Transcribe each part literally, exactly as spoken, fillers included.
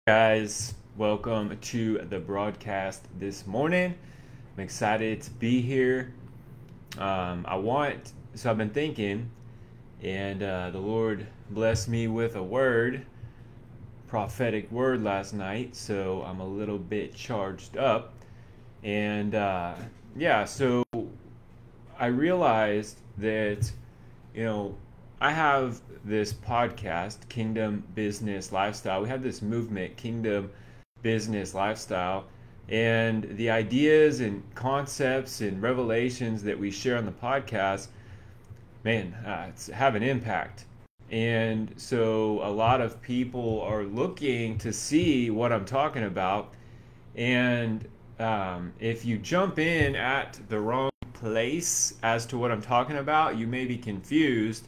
Guys, welcome to the broadcast this morning. I'm excited to be here. Um, I want, so I've been thinking, and uh, the Lord blessed me with a word, prophetic word last night, so I'm a little bit charged up. And uh, yeah, so I realized that, you know, I have this podcast, Kingdom Business Lifestyle. We have this movement, Kingdom Business Lifestyle. And the ideas and concepts and revelations that we share on the podcast, man, uh, it's have an impact. And so a lot of people are looking to see what I'm talking about. And um, if you jump in at the wrong place as to what I'm talking about, you may be confused.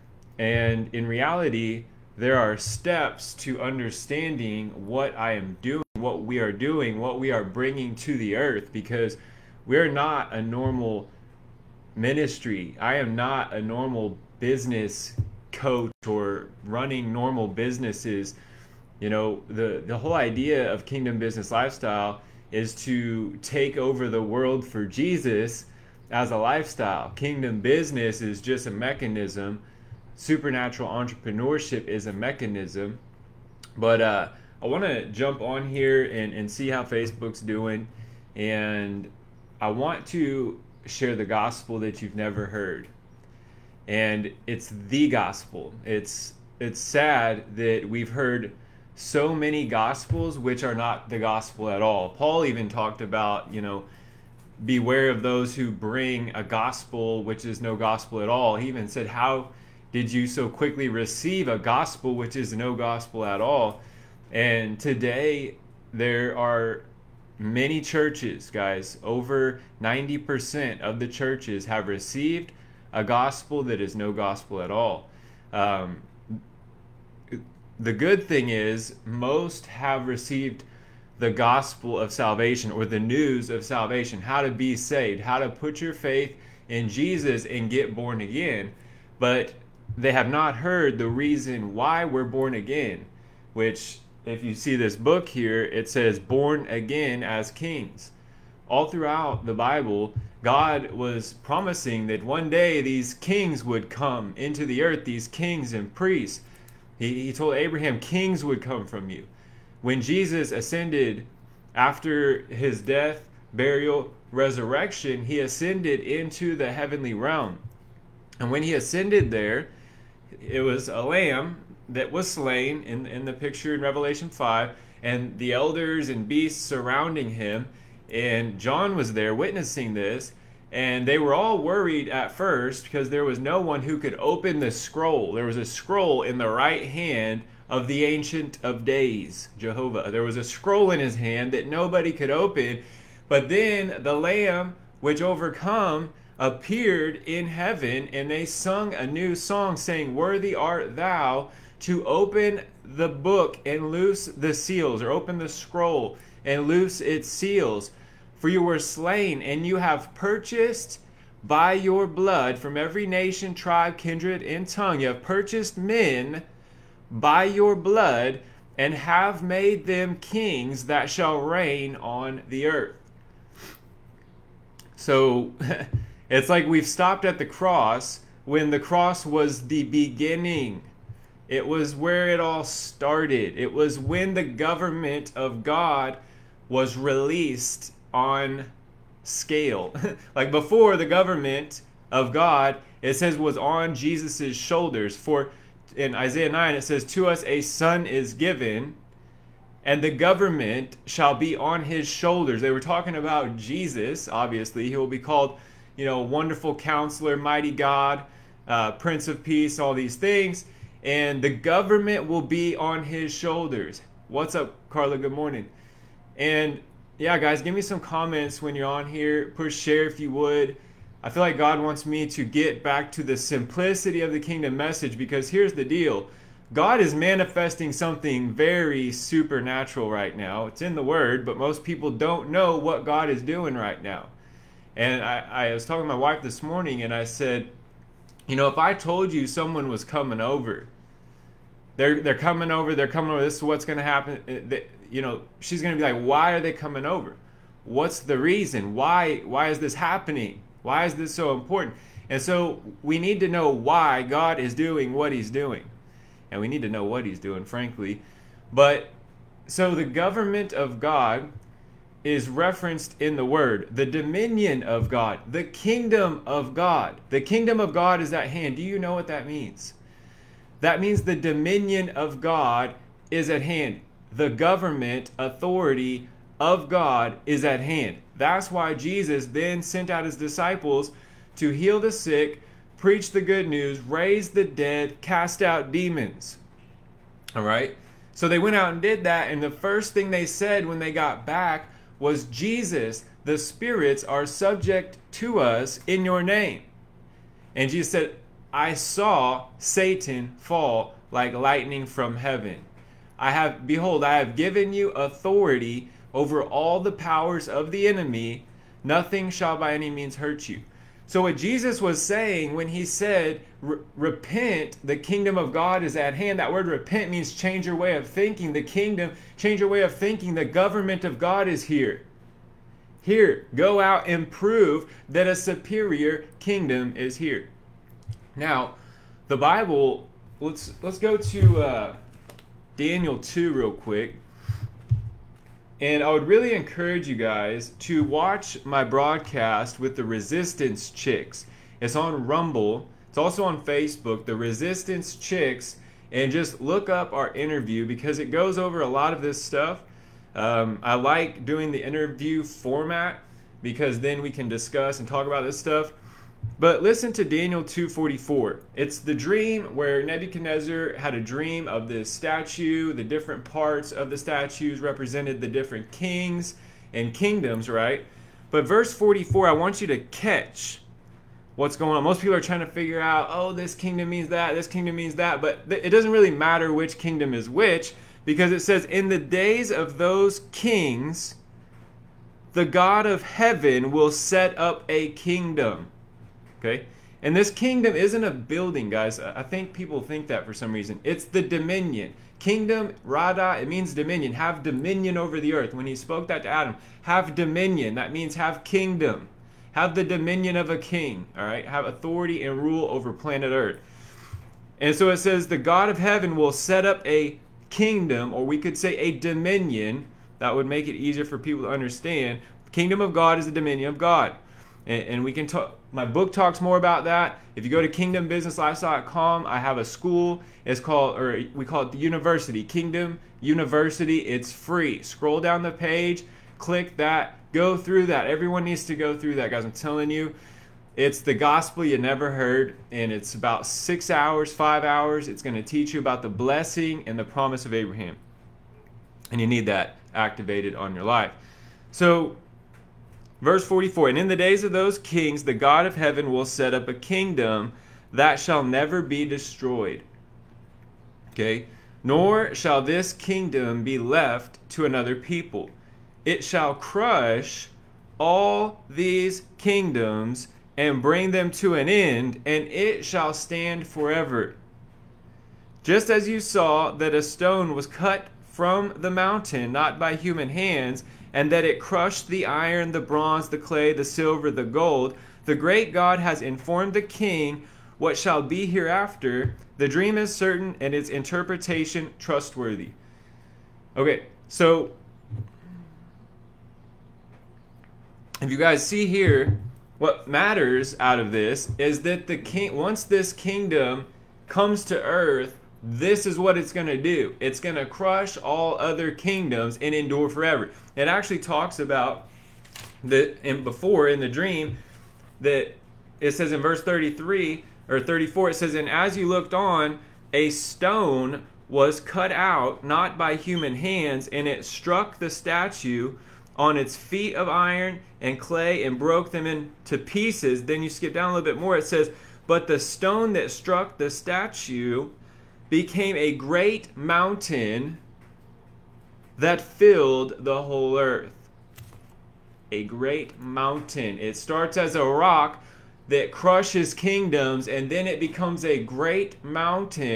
And in reality, there are steps to understanding what I am doing, what we are doing, what we are bringing to the earth, because we're not a normal ministry. I am not a normal business coach or running normal businesses. You know, the, the whole idea of Kingdom Business Lifestyle is to take over the world for Jesus as a lifestyle. Kingdom business is just a mechanism. Supernatural entrepreneurship is a mechanism. But uh, I want to jump on here and, and see how Facebook's doing. And I want to share the gospel that you've never heard. And it's the gospel. It's it's sad that we've heard so many gospels which are not the gospel at all. Paul even talked about, you know, beware of those who bring a gospel which is no gospel at all. He even said, how did you so quickly receive a gospel which is no gospel at all? And today there are many churches, guys, over ninety percent of the churches have received a gospel that is no gospel at all. Um, the good thing is most have received the gospel of salvation, or the news of salvation, how to be saved, how to put your faith in Jesus and get born again. But they have not heard the reason why we're born again, which, if you see this book here, it says born again as kings. All throughout the Bible, God was promising that one day these kings would come into the earth, these kings and priests. He, he told Abraham, kings would come from you. When Jesus ascended after his death, burial, resurrection, he ascended into the heavenly realm. And when he ascended there, it was a lamb that was slain in, in the picture in Revelation five, and the elders and beasts surrounding him. And John was there witnessing this, and they were all worried at first because there was no one who could open the scroll. There was a scroll in the right hand of the Ancient of Days, Jehovah. There was a scroll in his hand that nobody could open. But then the Lamb, which overcome, appeared in heaven, and they sung a new song saying, worthy art thou to open the book and loose the seals, or open the scroll and loose its seals. For you were slain, and you have purchased by your blood from every nation, tribe, kindred, and tongue. You have purchased men by your blood, and have made them kings that shall reign on the earth. So it's like we've stopped at the cross when the cross was the beginning. It was where it all started. It was when the government of God was released on scale. Like before, the government of God, it says, was on Jesus's shoulders. For in Isaiah nine, it says, to us a son is given, and the government shall be on his shoulders. They were talking about Jesus, obviously. He will be called, you know, Wonderful Counselor, Mighty God, uh, Prince of Peace, all these things. And the government will be on his shoulders. What's up, Carla? Good morning. And yeah, guys, give me some comments when you're on here. Push share if you would. I feel like God wants me to get back to the simplicity of the kingdom message, because here's the deal. God is manifesting something very supernatural right now. It's in the Word, but most people don't know what God is doing right now. And I, I was talking to my wife this morning, and I said, you know, if I told you someone was coming over, they're they're coming over, they're coming over. This is what's going to happen. They, you know, she's going to be like, why are they coming over? What's the reason? Why why is this happening? Why is this so important? And so we need to know why God is doing what he's doing. And we need to know what he's doing, frankly. But so the government of God is referenced in the word. The dominion of God, the kingdom of God. The kingdom of God is at hand. Do you know what that means? That means the dominion of God is at hand. The government authority of God is at hand. That's why Jesus then sent out his disciples to heal the sick, preach the good news, raise the dead, cast out demons. All right? So they went out and did that, and the first thing they said when they got back was, Jesus, the spirits are subject to us in your name. And Jesus said, I saw Satan fall like lightning from heaven. I have, behold, I have given you authority over all the powers of the enemy. Nothing shall by any means hurt you. So what Jesus was saying when he said, repent, the kingdom of God is at hand. That word repent means change your way of thinking. The kingdom, change your way of thinking. The government of God is here. Here, go out and prove that a superior kingdom is here. Now, the Bible, let's let's go to uh, Daniel two real quick. And I would really encourage you guys to watch my broadcast with the Resistance Chicks. It's on Rumble. It's also on Facebook, the Resistance Chicks. And just look up our interview because it goes over a lot of this stuff. Um, I like doing the interview format because then we can discuss and talk about this stuff. But listen to Daniel two forty-four. It's the dream where Nebuchadnezzar had a dream of this statue. The different parts of the statues represented the different kings and kingdoms, right? But verse forty-four, I want you to catch what's going on. Most people are trying to figure out, oh, this kingdom means that, this kingdom means that. But th- it doesn't really matter which kingdom is which, because it says, in the days of those kings, the God of heaven will set up a kingdom. Okay? And this kingdom isn't a building, guys. I think people think that for some reason. It's the dominion. Kingdom, Rada, it means dominion. Have dominion over the earth. When he spoke that to Adam, have dominion. That means have kingdom. Have the dominion of a king. All right? Have authority and rule over planet earth. And so it says, the God of heaven will set up a kingdom, or we could say a dominion. That would make it easier for people to understand. Kingdom of God is the dominion of God. And, and we can talk, my book talks more about that. If you go to kingdom business lifestyle dot com, I have a school. It's called, or we call it the University, Kingdom University. It's free. Scroll down the page, click that, go through that. Everyone needs to go through that, guys. I'm telling you, it's the gospel you never heard, and it's about six hours, five hours. It's going to teach you about the blessing and the promise of Abraham. And you need that activated on your life. So, verse forty-four, and in the days of those kings, the God of heaven will set up a kingdom that shall never be destroyed. Okay? Nor shall this kingdom be left to another people. It shall crush all these kingdoms and bring them to an end, and it shall stand forever. Just as you saw that a stone was cut from the mountain, not by human hands, and that it crushed the iron, the bronze, the clay, the silver, the gold, the great God has informed the king what shall be hereafter. The dream is certain, and its interpretation trustworthy. Okay, so if you guys see here, what matters out of this is that the king, once this kingdom comes to earth, this is what it's going to do. It's going to crush all other kingdoms and endure forever. It actually talks about that, and before in the dream, that it says in verse thirty-three or thirty-four, it says, and as you looked on, a stone was cut out, not by human hands, and it struck the statue on its feet of iron and clay and broke them into pieces. Then you skip down a little bit more. It says, but the stone that struck the statue became a great mountain that filled the whole earth. A great mountain. It starts as a rock that crushes kingdoms, and then it becomes a great mountain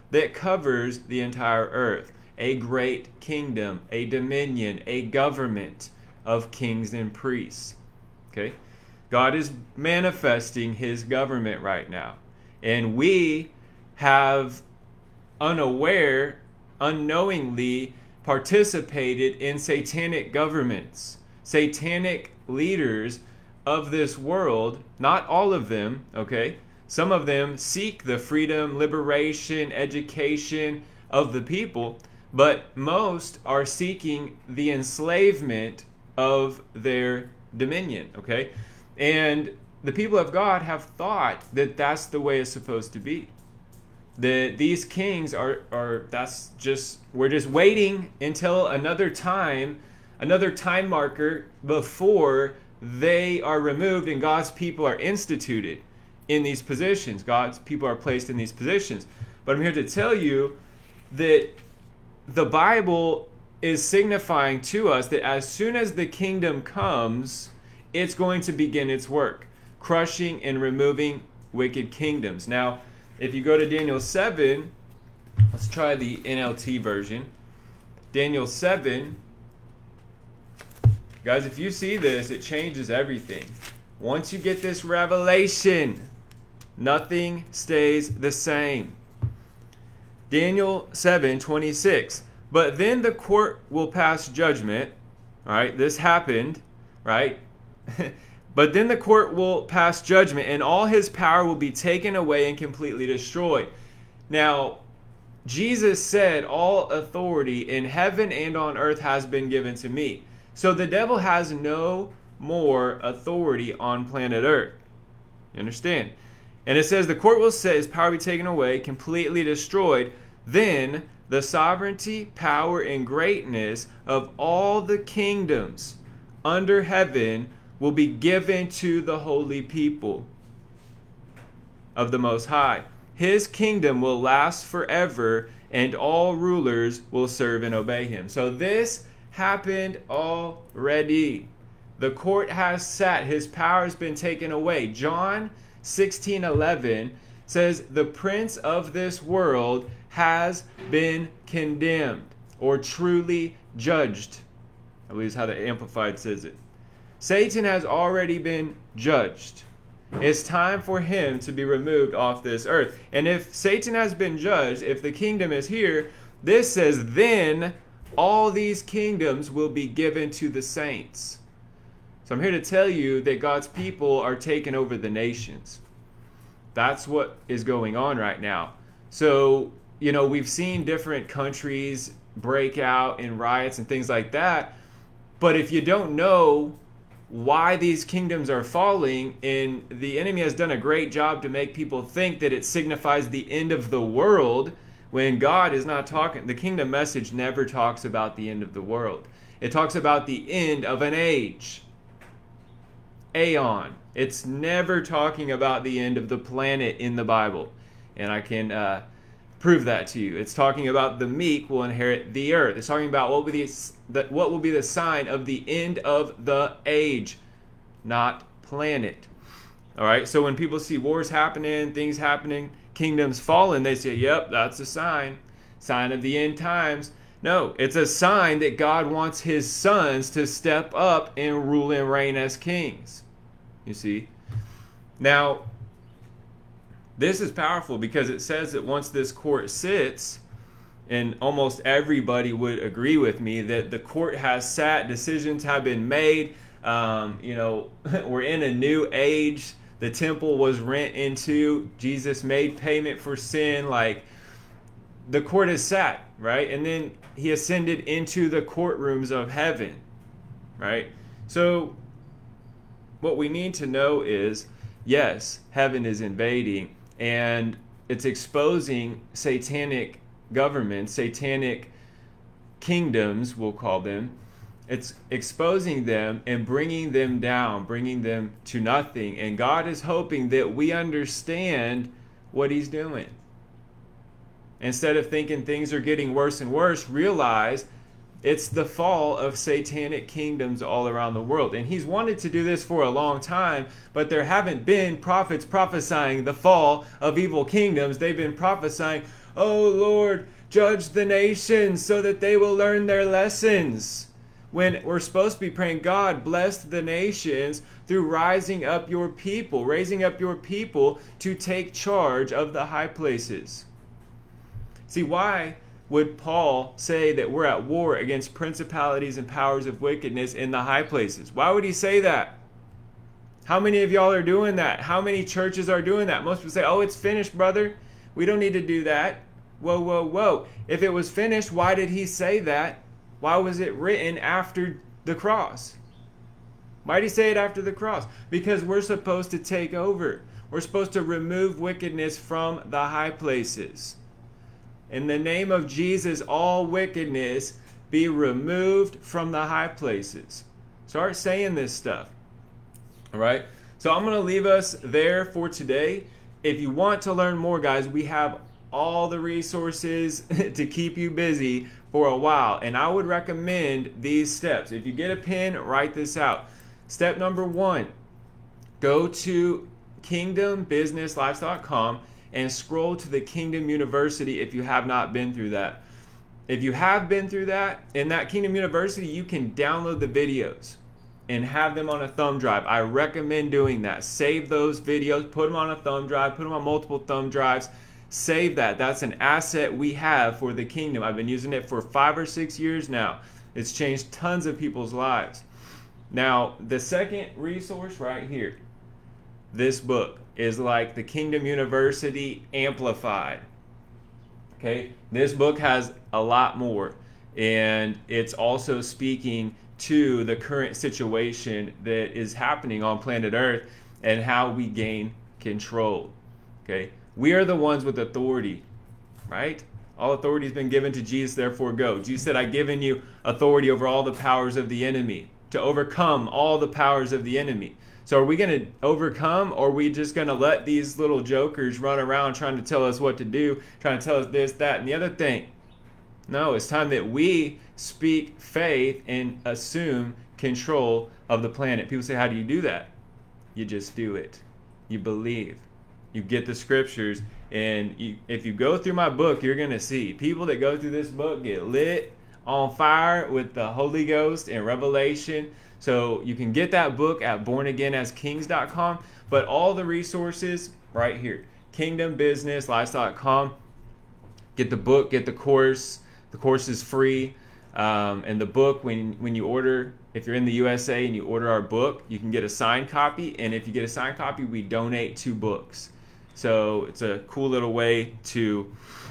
that covers the entire earth. A great kingdom, a dominion, a government of kings and priests. Okay? God is manifesting his government right now. And we have unaware, unknowingly participated in satanic governments, satanic leaders of this world. Not all of them, okay? Some of them seek the freedom, liberation, education of the people, but most are seeking the enslavement of their dominion, okay? And the people of God have thought that that's the way it's supposed to be. That these kings are, are, that's just, we're just waiting until another time, another time marker before they are removed and God's people are instituted in these positions. God's people are placed in these positions. But I'm here to tell you that the Bible is signifying to us that as soon as the kingdom comes, it's going to begin its work, crushing and removing wicked kingdoms. Now, if you go to Daniel seven, let's try the N L T version. Daniel seven, guys, if you see this, it changes everything. Once you get this revelation, nothing stays the same. Daniel seven twenty-six. But then the court will pass judgment. All right, this happened, right? But then the court will pass judgment, and all his power will be taken away and completely destroyed. Now, Jesus said, all authority in heaven and on earth has been given to me. So the devil has no more authority on planet earth. You understand? And it says the court will say his power will be taken away, completely destroyed. Then the sovereignty, power, and greatness of all the kingdoms under heaven will be given to the holy people of the Most High. His kingdom will last forever, and all rulers will serve and obey him. So this happened already. The court has sat. His power has been taken away. John sixteen eleven says the prince of this world has been condemned or truly judged. I believe is how the Amplified says it. Satan has already been judged. It's time for him to be removed off this earth. And if Satan has been judged, if the kingdom is here, this says then all these kingdoms will be given to the saints. So I'm here to tell you that God's people are taking over the nations. That's what is going on right now. So, you know, we've seen different countries break out in riots and things like that. But if you don't know why these kingdoms are falling, and the enemy has done a great job to make people think that it signifies the end of the world, when God is not talking. The kingdom message never talks about the end of the world. It talks about the end of an age. Aeon. It's never talking about the end of the planet in the Bible. And I can uh, prove that to you. It's talking about the meek will inherit the earth. It's talking about what will be the, what will be the sign of the end of the age, not planet. All right, so when people see wars happening, things happening, kingdoms falling, they say, yep, that's a sign. Sign of the end times. No, it's a sign that God wants his sons to step up and rule and reign as kings. You see? Now, this is powerful because it says that once this court sits, and almost everybody would agree with me that the court has sat, decisions have been made. Um, you know, we're in a new age. The temple was rent into. Jesus made payment for sin. Like, the court has sat, right? And then he ascended into the courtrooms of heaven, right? So what we need to know is, yes, heaven is invading, and it's exposing satanic governments, satanic kingdoms, we'll call them. It's exposing them and bringing them down, bringing them to nothing. And God is hoping that we understand what he's doing. Instead of thinking things are getting worse and worse, realize it's the fall of satanic kingdoms all around the world. And he's wanted to do this for a long time, but there haven't been prophets prophesying the fall of evil kingdoms. They've been prophesying, "Oh Lord, judge the nations so that they will learn their lessons." When we're supposed to be praying, "God, bless the nations through rising up your people, raising up your people to take charge of the high places." See, why would Paul say that we're at war against principalities and powers of wickedness in the high places? Why would he say that? How many of y'all are doing that? How many churches are doing that? Most people say, "Oh, it's finished, brother. We don't need to do that." Whoa, whoa, whoa. If it was finished, why did he say that? Why was it written after the cross? Why did he say it after the cross? Because we're supposed to take over. We're supposed to remove wickedness from the high places. In the name of Jesus, all wickedness be removed from the high places. Start saying this stuff. All right? So I'm going to leave us there for today. If you want to learn more, guys, we have all the resources to keep you busy for a while. And I would recommend these steps. If you get a pen, write this out. Step number one, go to kingdom business lives dot com and scroll to the Kingdom University if you have not been through that. If you have been through that, in that Kingdom University, you can download the videos and have them on a thumb drive. I recommend doing that. Save those videos, put them on a thumb drive, put them on multiple thumb drives. Save that. That's an asset we have for the kingdom. I've been using it for five or six years now. It's changed tons of people's lives. Now, the second resource right here, this book is like the Kingdom University amplified. Okay, this book has a lot more, and it's also speaking to the current situation that is happening on planet Earth and how we gain control. Okay, we are the ones with authority, right? All authority has been given to Jesus, therefore go. Jesus said, "I've given you authority over all the powers of the enemy, to overcome all the powers of the enemy." So are we going to overcome, or are we just going to let these little jokers run around trying to tell us what to do, trying to tell us this, that, and the other thing? No, it's time that we speak faith and assume control of the planet. People say, "How do you do that?" You just do it. You believe. You get the scriptures, and you, if you go through my book, you're going to see people that go through this book get lit on fire with the Holy Ghost and revelation. So you can get that book at born again as kings dot com, but all the resources right here, kingdom business lives dot com. Get the book, get the course. The course is free. Um, and the book, when, when you order, if you're in the U S A and you order our book, you can get a signed copy. And if you get a signed copy, we donate two books. So it's a cool little way to,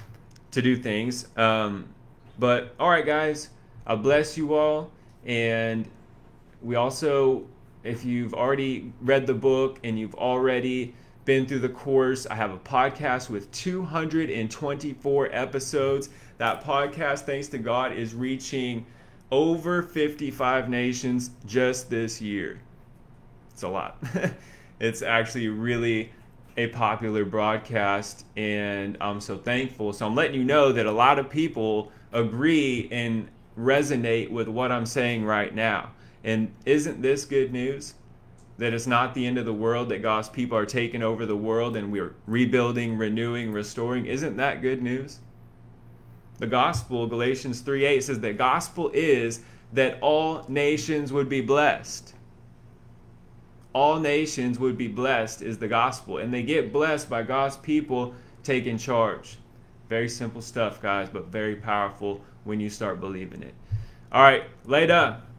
to do things. Um, but all right, guys, I bless you all. And we also, if you've already read the book and you've already been through the course, I have a podcast with two hundred twenty-four episodes. That podcast, thanks to God, is reaching over fifty-five nations just this year. It's a lot. It's actually really a popular broadcast, and I'm so thankful. So I'm letting you know that a lot of people agree and resonate with what I'm saying right now. And isn't this good news? That it's not the end of the world, that God's people are taking over the world and we're rebuilding, renewing, restoring. Isn't that good news? The gospel, Galatians three eight, says the gospel is that all nations would be blessed. All nations would be blessed is the gospel. And they get blessed by God's people taking charge. Very simple stuff, guys, but very powerful when you start believing it. All right, later.